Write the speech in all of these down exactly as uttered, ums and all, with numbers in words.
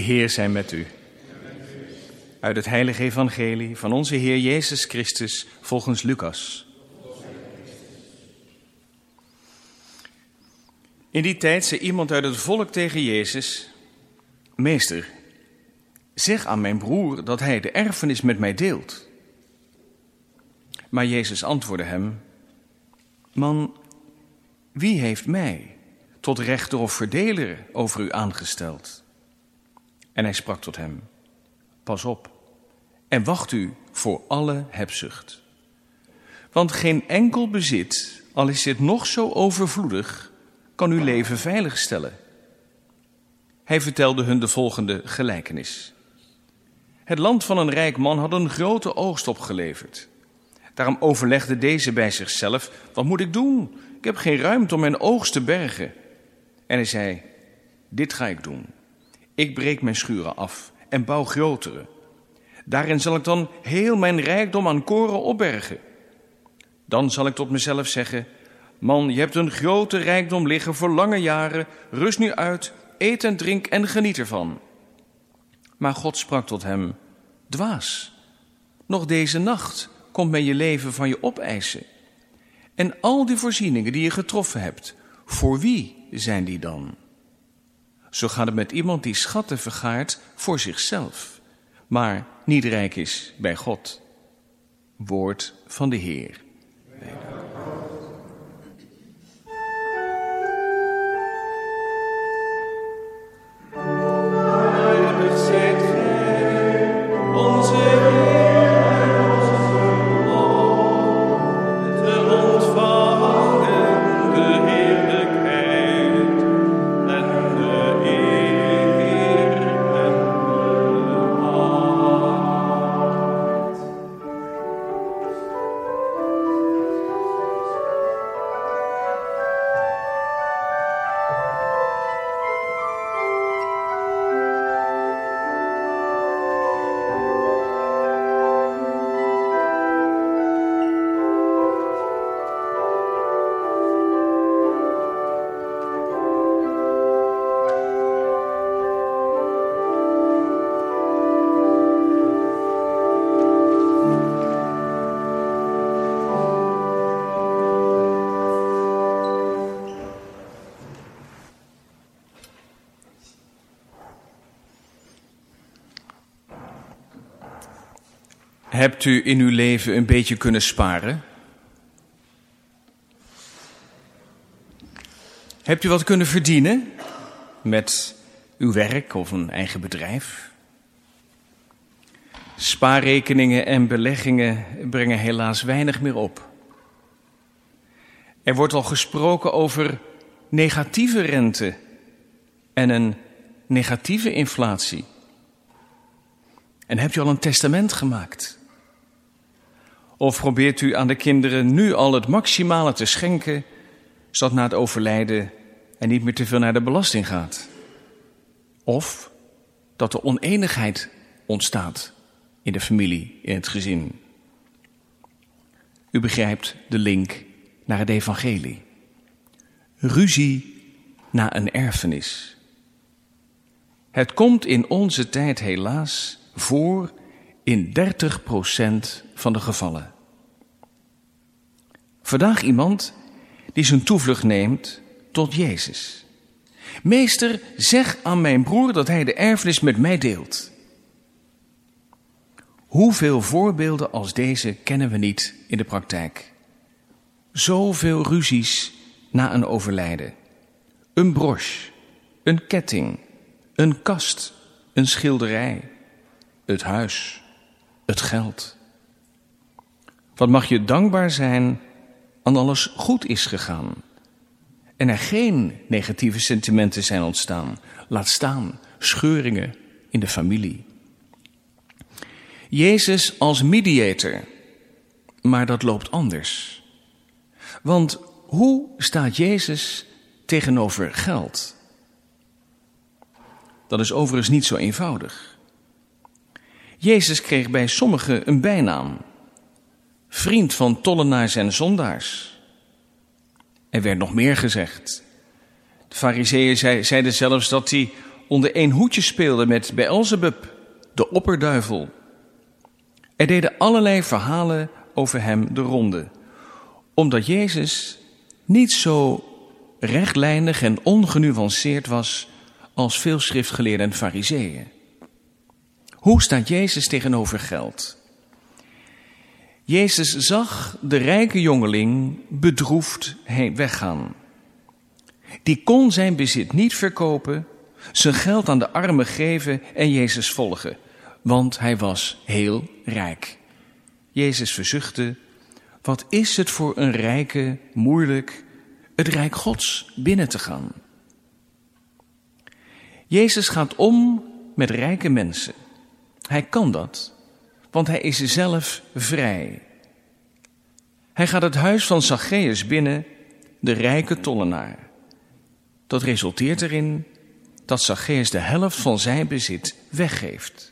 Heer zij met u. Uit het heilige evangelie van onze Heer Jezus Christus volgens Lucas. In die tijd zei iemand uit het volk tegen Jezus: Meester, zeg aan mijn broer dat hij de erfenis met mij deelt. Maar Jezus antwoordde hem: Man, wie heeft mij tot rechter of verdeler over u aangesteld? En hij sprak tot hem: Pas op en wacht u voor alle hebzucht. Want geen enkel bezit, al is dit nog zo overvloedig, kan uw leven veiligstellen. Hij vertelde hun de volgende gelijkenis. Het land van een rijk man had een grote oogst opgeleverd. Daarom overlegde deze bij zichzelf: Wat moet ik doen? Ik heb geen ruimte om mijn oogst te bergen. En hij zei: Dit ga ik doen. Ik breek mijn schuren af en bouw grotere. Daarin zal ik dan heel mijn rijkdom aan koren opbergen. Dan zal ik tot mezelf zeggen: Man, je hebt een grote rijkdom liggen voor lange jaren. Rust nu uit, eet en drink en geniet ervan. Maar God sprak tot hem: Dwaas, nog deze nacht komt men je leven van je opeisen. En al die voorzieningen die je getroffen hebt, voor wie zijn die dan? Zo gaat het met iemand die schatten vergaart voor zichzelf, maar niet rijk is bij God. Woord van de Heer. Hebt u in uw leven een beetje kunnen sparen? Hebt u wat kunnen verdienen met uw werk of een eigen bedrijf? Spaarrekeningen en beleggingen brengen helaas weinig meer op. Er wordt al gesproken over negatieve rente en een negatieve inflatie. En hebt u al een testament gemaakt? Of probeert u aan de kinderen nu al het maximale te schenken, zodat na het overlijden er niet meer te veel naar de belasting gaat? Of dat er oneenigheid ontstaat in de familie, in het gezin? U begrijpt de link naar het evangelie. Ruzie na een erfenis. Het komt in onze tijd helaas voor in dertig procent van de gevallen. Vandaag iemand die zijn toevlucht neemt tot Jezus. Meester, zeg aan mijn broer dat hij de erfenis met mij deelt. Hoeveel voorbeelden als deze kennen we niet in de praktijk? Zoveel ruzies na een overlijden. Een broche, een ketting, een kast, een schilderij, het huis, het geld. Wat mag je dankbaar zijn aan alles goed is gegaan en er geen negatieve sentimenten zijn ontstaan. Laat staan scheuringen in de familie. Jezus als mediator, maar dat loopt anders. Want hoe staat Jezus tegenover geld? Dat is overigens niet zo eenvoudig. Jezus kreeg bij sommigen een bijnaam. Vriend van tollenaars en zondaars. Er werd nog meer gezegd. De Farizeeën zeiden zelfs dat hij onder één hoedje speelde met Beelzebub, de opperduivel. Er deden allerlei verhalen over hem de ronde, omdat Jezus niet zo rechtlijnig en ongenuanceerd was als veel schriftgeleerden en farizeeën. Hoe staat Jezus tegenover geld? Jezus zag de rijke jongeling bedroefd heen weggaan. Die kon zijn bezit niet verkopen, zijn geld aan de armen geven en Jezus volgen, want hij was heel rijk. Jezus verzuchtte: wat is het voor een rijke moeilijk het rijk Gods binnen te gaan? Jezus gaat om met rijke mensen. Hij kan dat, want hij is zelf vrij. Hij gaat het huis van Zacchaeus binnen, de rijke tollenaar. Dat resulteert erin dat Zacchaeus de helft van zijn bezit weggeeft.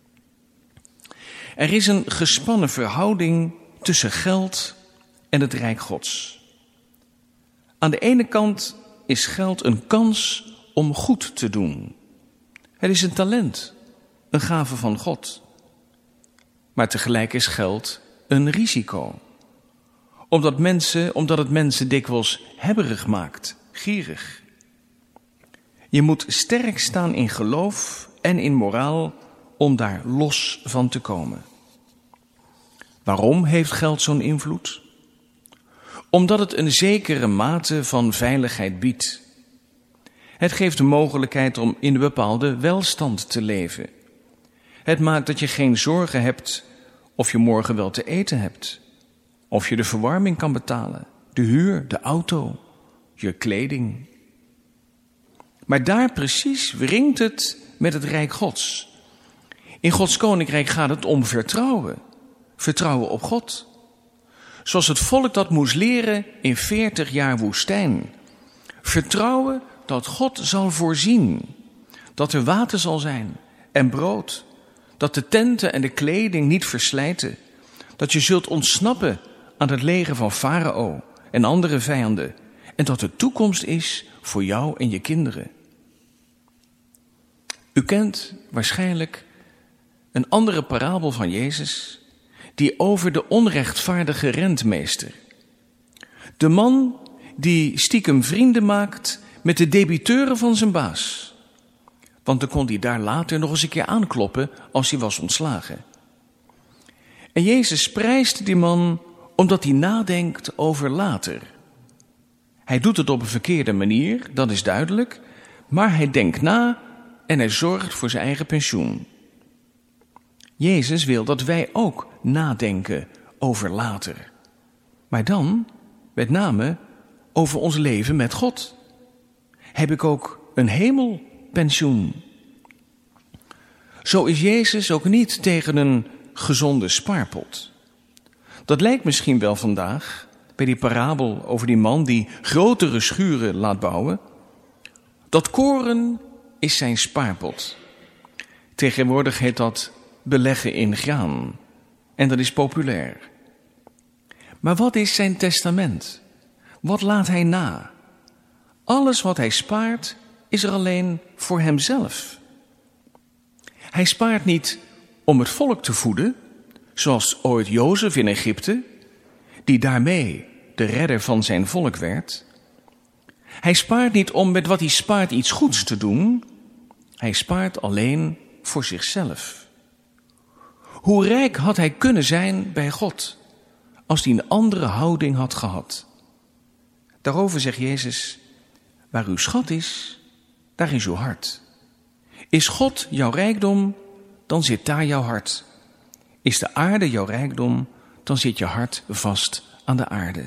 Er is een gespannen verhouding tussen geld en het rijk Gods. Aan de ene kant is geld een kans om goed te doen. Het is een talent, een gave van God. Maar tegelijk is geld een risico. Omdat, mensen, omdat het mensen dikwijls hebberig maakt, gierig. Je moet sterk staan in geloof en in moraal om daar los van te komen. Waarom heeft geld zo'n invloed? Omdat het een zekere mate van veiligheid biedt. Het geeft de mogelijkheid om in een bepaalde welstand te leven. Het maakt dat je geen zorgen hebt of je morgen wel te eten hebt. Of je de verwarming kan betalen, de huur, de auto, je kleding. Maar daar precies wringt het met het Rijk Gods. In Gods Koninkrijk gaat het om vertrouwen. Vertrouwen op God. Zoals het volk dat moest leren in veertig jaar woestijn. Vertrouwen dat God zal voorzien. Dat er water zal zijn en brood. Dat de tenten en de kleding niet verslijten. Dat je zult ontsnappen aan het leger van Farao en andere vijanden. En dat er toekomst is voor jou en je kinderen. U kent waarschijnlijk een andere parabel van Jezus, die over de onrechtvaardige rentmeester. De man die stiekem vrienden maakt met de debiteuren van zijn baas. Want dan kon hij daar later nog eens een keer aankloppen als hij was ontslagen. En Jezus prijst die man omdat hij nadenkt over later. Hij doet het op een verkeerde manier, dat is duidelijk, maar hij denkt na en hij zorgt voor zijn eigen pensioen. Jezus wil dat wij ook nadenken over later. Maar dan, met name, over ons leven met God. Heb ik ook een hemelpensioen? Zo is Jezus ook niet tegen een gezonde spaarpot. Dat lijkt misschien wel vandaag bij die parabel over die man die grotere schuren laat bouwen. Dat koren is zijn spaarpot. Tegenwoordig heet dat beleggen in graan. En dat is populair. Maar wat is zijn testament? Wat laat hij na? Alles wat hij spaart is er alleen voor hemzelf. Hij spaart niet om het volk te voeden, zoals ooit Jozef in Egypte, die daarmee de redder van zijn volk werd. Hij spaart niet om met wat hij spaart iets goeds te doen. Hij spaart alleen voor zichzelf. Hoe rijk had hij kunnen zijn bij God, als hij een andere houding had gehad? Daarover zegt Jezus: waar uw schat is, daar is uw hart. Is God jouw rijkdom, dan zit daar jouw hart. Is de aarde jouw rijkdom, dan zit je hart vast aan de aarde.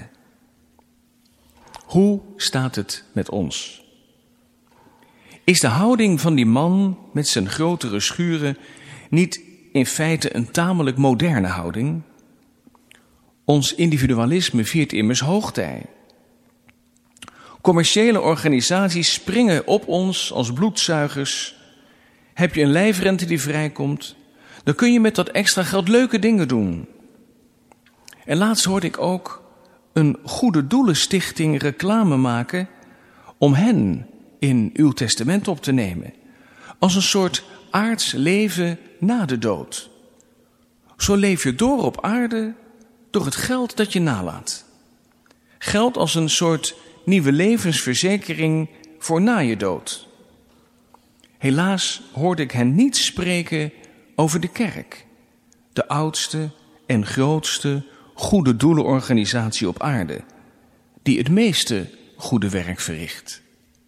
Hoe staat het met ons? Is de houding van die man met zijn grotere schuren niet in feite een tamelijk moderne houding? Ons individualisme viert immers hoogtij. Commerciële organisaties springen op ons als bloedzuigers. Heb je een lijfrente die vrijkomt, dan kun je met dat extra geld leuke dingen doen. En laatst hoorde ik ook een goede doelenstichting reclame maken om hen in uw testament op te nemen. als een soort aards leven na de dood. Zo leef je door op aarde door het geld dat je nalaat. Geld als een soort nieuwe levensverzekering voor na je dood. Helaas hoorde ik hen niet spreken over de kerk, de oudste en grootste goede doelenorganisatie op aarde, die het meeste goede werk verricht.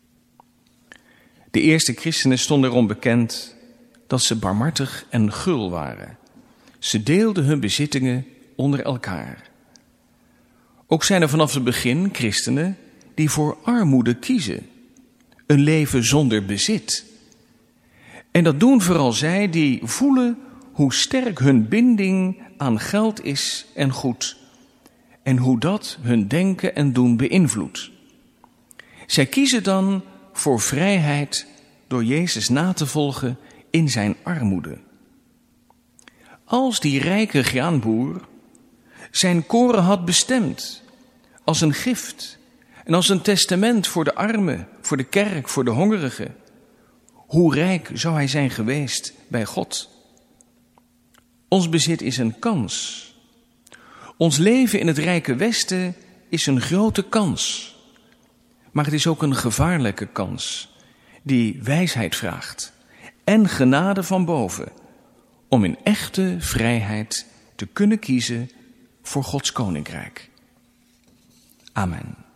De eerste christenen stonden erom bekend dat ze barmhartig en gul waren. Ze deelden hun bezittingen onder elkaar. Ook zijn er vanaf het begin christenen die voor armoede kiezen, een leven zonder bezit. En dat doen vooral zij die voelen hoe sterk hun binding aan geld is en goed, en hoe dat hun denken en doen beïnvloedt. Zij kiezen dan voor vrijheid door Jezus na te volgen in zijn armoede. Als die rijke graanboer zijn koren had bestemd als een gift en als een testament voor de armen, voor de kerk, voor de hongerigen, hoe rijk zou hij zijn geweest bij God? Ons bezit is een kans. Ons leven in het rijke Westen is een grote kans. Maar het is ook een gevaarlijke kans die wijsheid vraagt en genade van boven om in echte vrijheid te kunnen kiezen voor Gods koninkrijk. Amen.